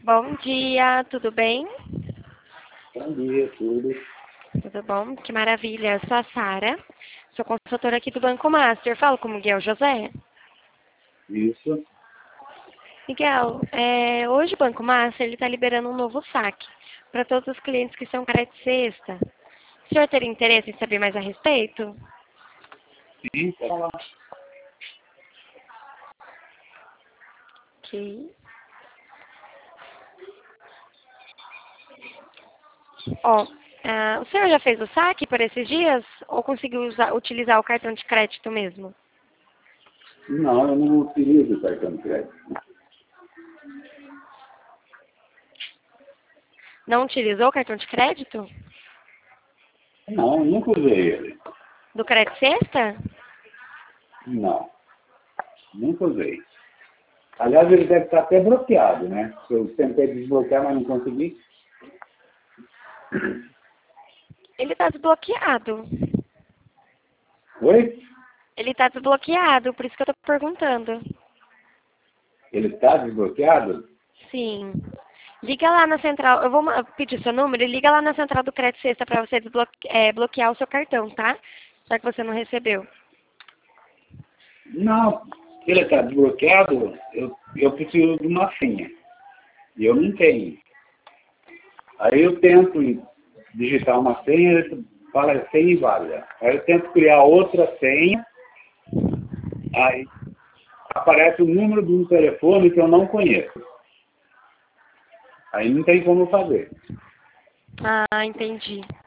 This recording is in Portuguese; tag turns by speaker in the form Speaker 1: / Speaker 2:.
Speaker 1: Bom dia, tudo bem?
Speaker 2: Bom dia, tudo.
Speaker 1: Tudo bom? Que maravilha. Eu sou a Sara, sou consultora aqui do Banco Master. Falo com o Miguel José.
Speaker 2: Isso.
Speaker 1: Miguel, hoje o Banco Master está liberando um novo saque para todos os clientes que são carete sexta. O senhor teria interesse em saber mais a respeito?
Speaker 2: Sim, pode falar.
Speaker 1: Ok. Ó, o senhor já fez o saque por esses dias ou conseguiu utilizar o cartão de crédito mesmo?
Speaker 2: Não, eu não utilizo o cartão de crédito.
Speaker 1: Não utilizou o cartão de crédito?
Speaker 2: Não, nunca usei ele.
Speaker 1: Do carete sexta?
Speaker 2: Não, nunca usei. Aliás, ele deve estar até bloqueado, né? Eu tentei desbloquear, mas não consegui.
Speaker 1: Ele está desbloqueado.
Speaker 2: Oi?
Speaker 1: Ele está desbloqueado, por isso que eu estou perguntando.
Speaker 2: Ele está desbloqueado?
Speaker 1: Sim. Liga lá na central, eu vou pedir seu número e liga lá na central do Crédito Sexta para você bloquear o seu cartão, tá? Já que você não recebeu.
Speaker 2: Não, ele está desbloqueado, eu preciso de uma senha. E eu não tenho. Aí eu tento digitar uma senha, ele fala senha inválida. Aí eu tento criar outra senha, aí aparece o número de um telefone que eu não conheço. Aí não tem como fazer.
Speaker 1: Ah, entendi.